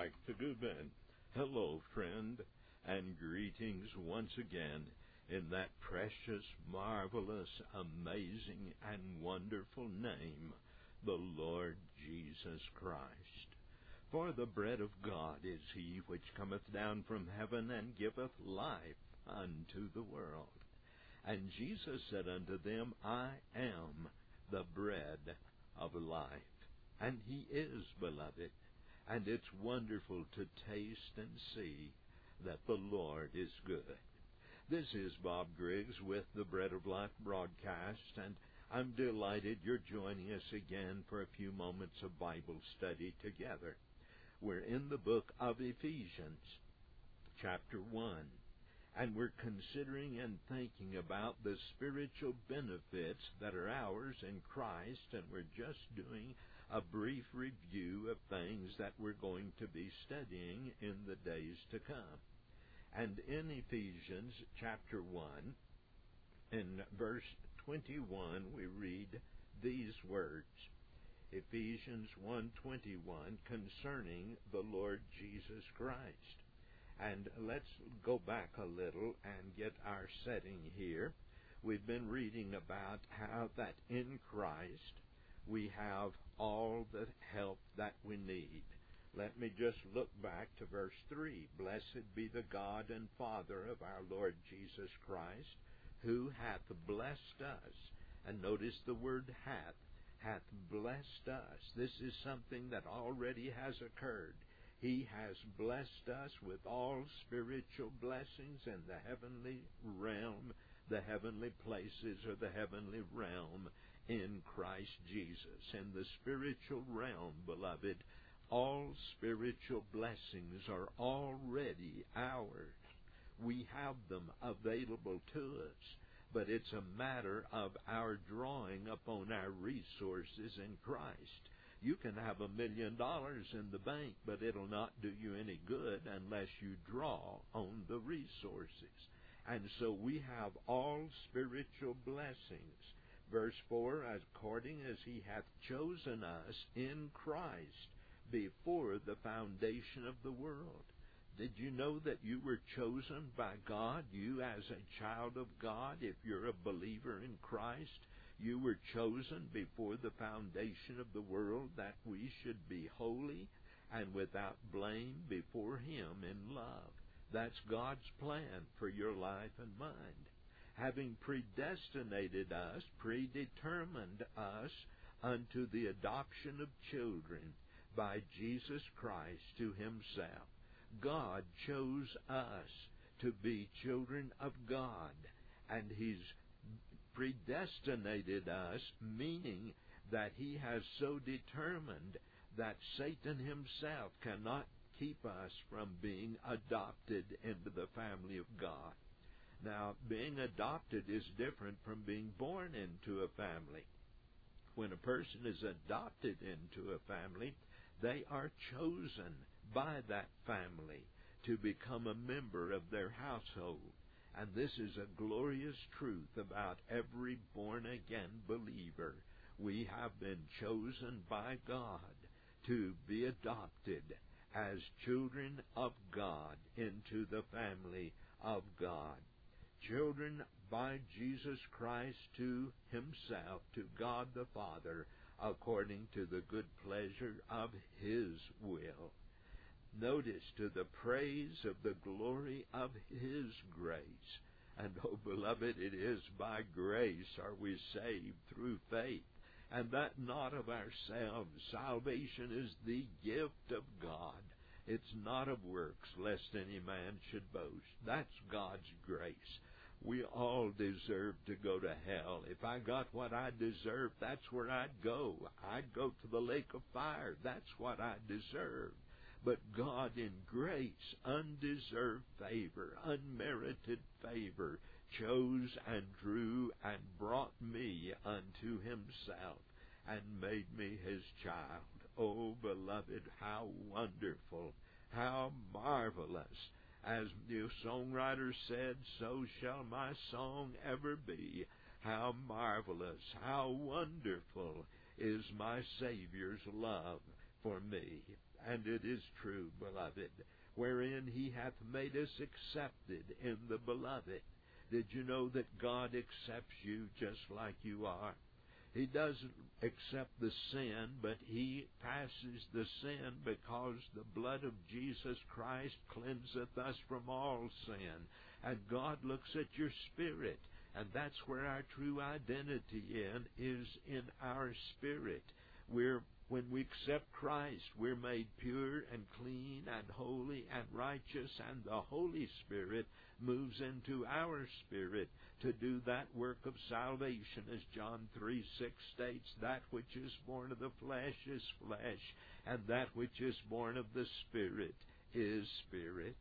Mike the Goobin. Hello, friend, and greetings once again in that precious, marvelous, amazing, and wonderful name, the Lord Jesus Christ. For the bread of God is he which cometh down from heaven, and giveth life unto the world. And Jesus said unto them, I am the bread of life. And he is, beloved. And it's wonderful to taste and see that the Lord is good. This is Bob Griggs with the Bread of Life broadcast, and I'm delighted you're joining us again for a few moments of Bible study together. We're in the book of Ephesians, chapter 1, and we're considering and thinking about the spiritual benefits that are ours in Christ, and we're just doing a brief review of things that we're going to be studying in the days to come. And in Ephesians chapter 1, in verse 21, we read these words, Ephesians 1:21, concerning the Lord Jesus Christ. And let's go back a little and get our setting here. We've been reading about how that in Christ we have all the help that we need. Let me just look back to verse 3. Blessed be the God and Father of our Lord Jesus Christ, who hath blessed us. And notice the word hath blessed us. This is something that already has occurred. He has blessed us with all spiritual blessings in the heavenly realm, the heavenly places, or the heavenly realm in Christ Jesus. In the spiritual realm, beloved, all spiritual blessings are already ours. We have them available to us, but it's a matter of our drawing upon our resources in Christ. You can have $1 million in the bank, but it'll not do you any good unless you draw on the resources. And so we have all spiritual blessings. Verse 4, according as he hath chosen us in Christ before the foundation of the world. Did you know that you were chosen by God? You as a child of God, if you're a believer in Christ, you were chosen before the foundation of the world that we should be holy and without blame before him in love. That's God's plan for your life and mine. Having predestinated us, predetermined us unto the adoption of children by Jesus Christ to himself. God chose us to be children of God, and he's predestinated us, meaning that he has so determined that Satan himself cannot keep us from being adopted into the family of God. Now, being adopted is different from being born into a family. When a person is adopted into a family, they are chosen by that family to become a member of their household. And this is a glorious truth about every born-again believer. We have been chosen by God to be adopted as children of God into the family of God. Children by Jesus Christ to himself, to God the Father, according to the good pleasure of his will. Notice, to the praise of the glory of his grace. And, oh, beloved, it is by grace are we saved through faith, and that not of ourselves. Salvation is the gift of God. It's not of works, lest any man should boast. That's God's grace. We all deserve to go to hell. If I got what I deserve, that's where I'd go. I'd go to the lake of fire. That's what I deserve. But God in grace, undeserved favor, unmerited favor, chose and drew and brought me unto himself and made me his child. Oh, beloved, how wonderful, how marvelous. As the songwriter said, so shall my song ever be. How marvelous, how wonderful is my Savior's love for me. And it is true, beloved, wherein he hath made us accepted in the beloved. Did you know that God accepts you just like you are? He doesn't accept the sin, but he passes the sin because the blood of Jesus Christ cleanseth us from all sin. And God looks at your spirit, and that's where our true identity is in our spirit. When we accept Christ, we're made pure and clean and holy and righteous, and the Holy Spirit moves into our spirit to do that work of salvation. As John 3:6 states, that which is born of the flesh is flesh, and that which is born of the Spirit is spirit.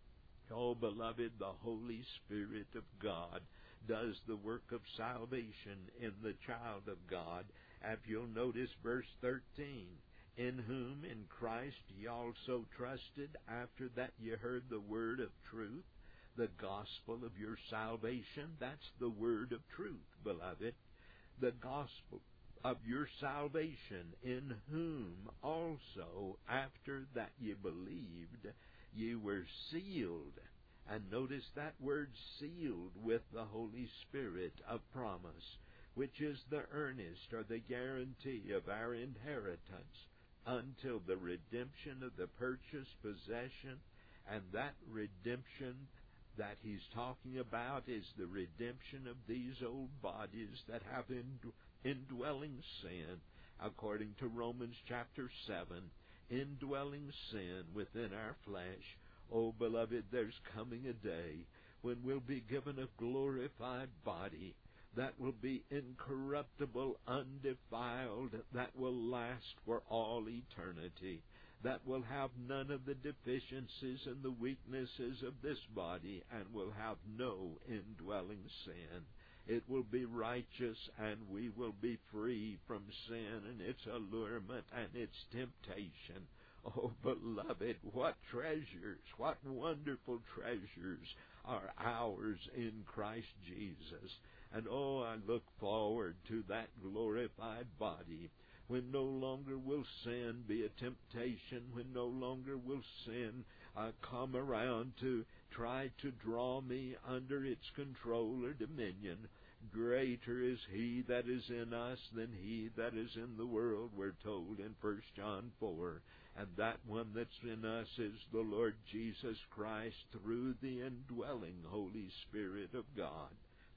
Oh, beloved, the Holy Spirit of God does the work of salvation in the child of God. If you'll notice verse 13, in whom, in Christ, ye also trusted, after that ye heard the word of truth, the gospel of your salvation. That's the word of truth, beloved. The gospel of your salvation, in whom also, after that ye believed, ye were sealed. And notice that word sealed with the Holy Spirit of promise, which is the earnest or the guarantee of our inheritance until the redemption of the purchased possession. And that redemption that he's talking about is the redemption of these old bodies that have indwelling sin, according to Romans chapter 7, indwelling sin within our flesh. Oh, beloved, there's coming a day when we'll be given a glorified body that will be incorruptible, undefiled, that will last for all eternity, that will have none of the deficiencies and the weaknesses of this body, and will have no indwelling sin. It will be righteous, and we will be free from sin and its allurement and its temptation. Oh, beloved, what treasures, what wonderful treasures are ours in Christ Jesus. And oh, I look forward to that glorified body, when no longer will sin be a temptation, when no longer will sin come around to try to draw me under its control or dominion. Greater is he that is in us than he that is in the world, we're told in 1 John 4. And that one that's in us is the Lord Jesus Christ through the indwelling Holy Spirit of God.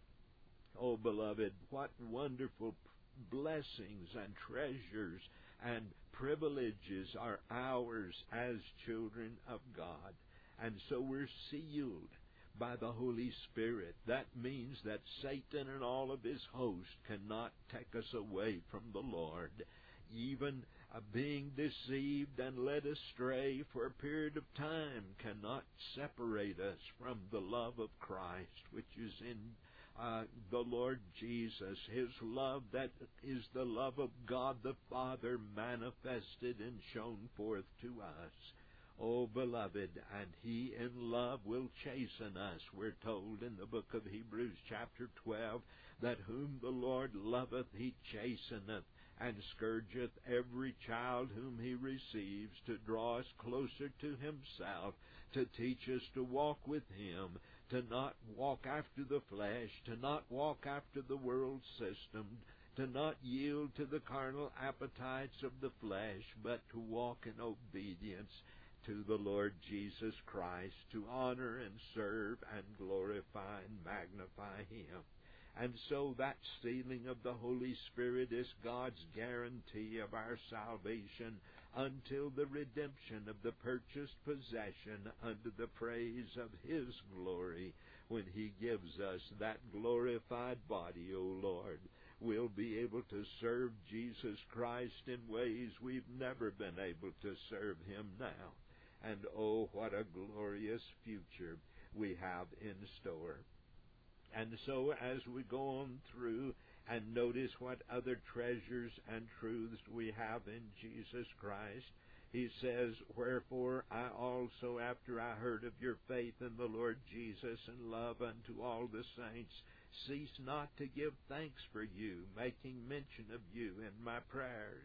Oh, beloved, what wonderful blessings and treasures and privileges are ours as children of God. And so we're sealed by the Holy Spirit. That means that Satan and all of his host cannot take us away from the Lord. Even being deceived and led astray for a period of time cannot separate us from the love of Christ, which is in the Lord Jesus, his love that is the love of God the Father manifested and shown forth to us. Oh, beloved, and he in love will chasten us. We're told in the book of Hebrews chapter 12 that whom the Lord loveth he chasteneth, and scourgeth every child whom he receives, to draw us closer to himself, to teach us to walk with him, to not walk after the flesh, to not walk after the world system, to not yield to the carnal appetites of the flesh, but to walk in obedience to the Lord Jesus Christ, to honor and serve and glorify and magnify him. And so that sealing of the Holy Spirit is God's guarantee of our salvation until the redemption of the purchased possession unto the praise of his glory. When he gives us that glorified body, O Lord, we'll be able to serve Jesus Christ in ways we've never been able to serve him now. And oh, what a glorious future we have in store. And so as we go on through and notice what other treasures and truths we have in Jesus Christ, he says, wherefore I also, after I heard of your faith in the Lord Jesus and love unto all the saints, cease not to give thanks for you, making mention of you in my prayers,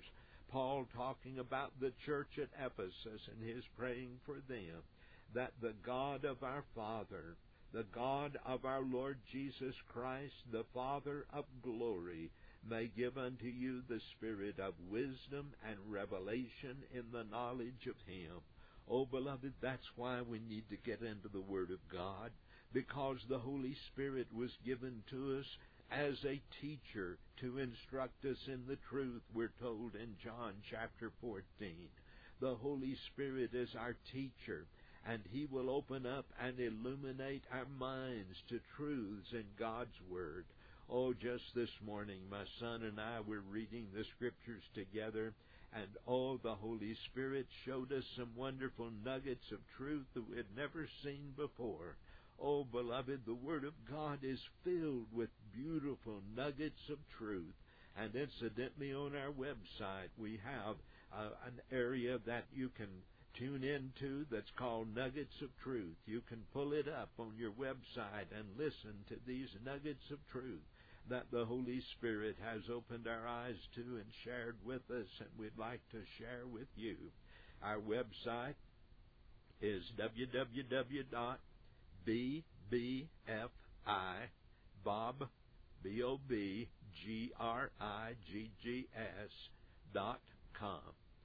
Paul talking about the church at Ephesus and his praying for them, that the God of our Father, the God of our Lord Jesus Christ, the Father of glory, may give unto you the spirit of wisdom and revelation in the knowledge of Him. Oh, beloved, that's why we need to get into the Word of God, because the Holy Spirit was given to us as a teacher to instruct us in the truth, we're told in John chapter 14. The Holy Spirit is our teacher, and He will open up and illuminate our minds to truths in God's Word. Oh, just this morning, my son and I were reading the Scriptures together, and oh, the Holy Spirit showed us some wonderful nuggets of truth that we had never seen before. Oh, beloved, the Word of God is filled with beautiful nuggets of truth. And incidentally, on our website, we have an area that you can tune into that's called Nuggets of Truth. You can pull it up on your website and listen to these nuggets of truth that the Holy Spirit has opened our eyes to and shared with us, and we'd like to share with you. Our website is www.bbfibobgriggs.com.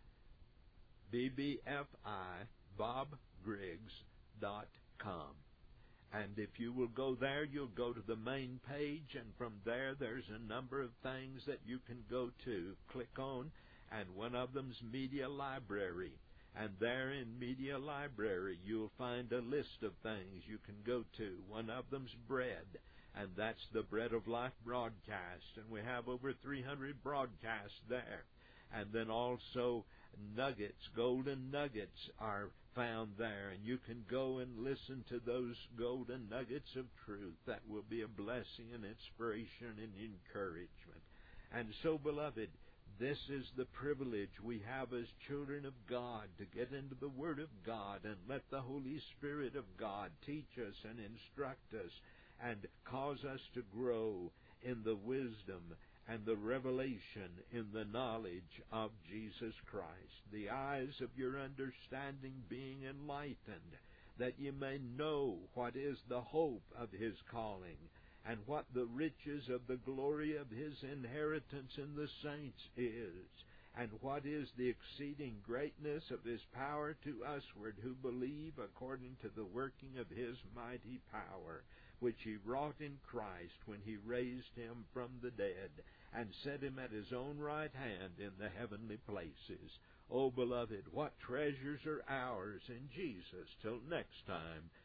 bbfibobgriggs.com. And if you will go there, you'll go to the main page, and from there, there's a number of things that you can go to. Click on, and one of them's Media Library. And there in Media Library, you'll find a list of things you can go to. One of them's Bread, and that's the Bread of Life broadcast. And we have over 300 broadcasts there. And then also nuggets, golden nuggets are found there. And you can go and listen to those golden nuggets of truth that will be a blessing and inspiration and encouragement. And so, beloved, this is the privilege we have as children of God, to get into the Word of God and let the Holy Spirit of God teach us and instruct us and cause us to grow in the wisdom and the revelation in the knowledge of Jesus Christ. The eyes of your understanding being enlightened, that you may know what is the hope of His calling, and what the riches of the glory of His inheritance in the saints is, and what is the exceeding greatness of His power to usward who believe, according to the working of His mighty power, which He wrought in Christ when He raised Him from the dead, and set Him at His own right hand in the heavenly places. Oh, beloved, what treasures are ours in Jesus. Till next time,